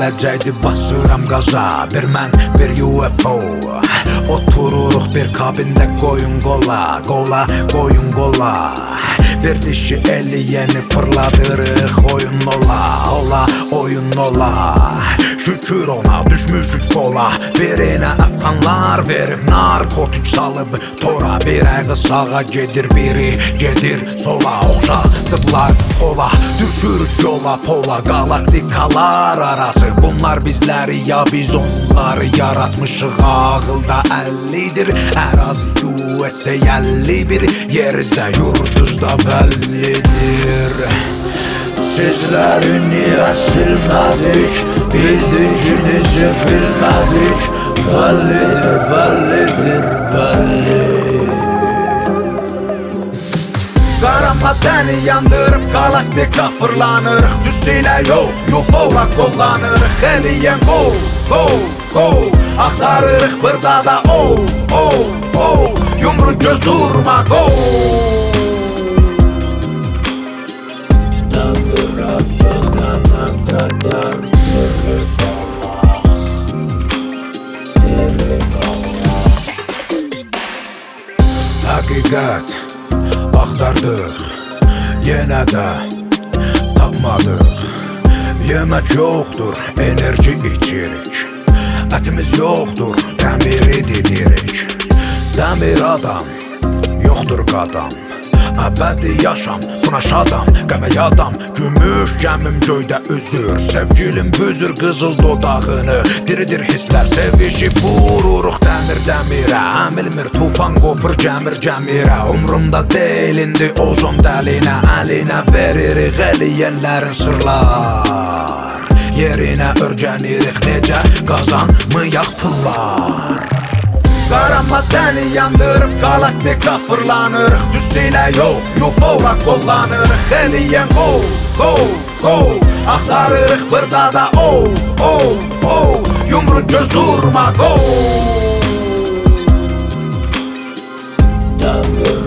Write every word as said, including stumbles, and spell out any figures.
gələcəkdi basıram qaza. Bir mən, bir U F O, otururuq bir kabində qoyun qola. Qola, qoyun qola. Bir dişi eliyeni fırladırıq oyun ola. Ola, oyun ola. Şükür ona düşmüşük kola. Birinə əfqanlar verib narkotik salıb tora. Birə sağa gedir, biri gedir sola. Oxşadıblar ola, düşürük yola pola. Galaktikalar arası bunlar bizləri ya biz onları yaratmışıq. Ağılda əllidir ərazi U S A əlli bir. Yerizdə yurduzda bəllidir. Sizləri niyə silmədik, bildiyinizi bilmədik. Bəllidir, bəllidir, bəlli. Qara maddəni yandırıb galaktika fırlanırıq. Düstüylə yox, yufola qollanırıq. Eliyən qol, qol, qol. Axtarırıq burada da o, o, o. Yumru göz durma qol. Dağıradığına kadar diri qalaq, diri qalaq. Həqiqət axtardıq, yenə də tapmadıq. Yemək yoxdur, enerji içirik. Ətimiz yoxdur, dəmiri didirik. Dəmir adam, yoxdur qadam. Əbədi yaşam, buna şadam, qəmə yadam. Gümüş gəmim göydə üzür. Sevgilim büzür qızıl dodağını. Diridir hisslər, sevişib vururuq dəmir dəmirə. Əmilmir tufan qopur gəmir gəmirə. Umrumda deyil indi ozon dəlinə. Əlinə veririk eliyənlərin sırlar. Yerinə örgənirik necə qazanmayaq pullar. Qara maddəni yandırıb galaktika fırlanırıq. Düstüylə yox, yufola qollanırıq. Eliyən qol, qol, qol. Axtarırıq burada da o, o, o. Yumru göz durma qol.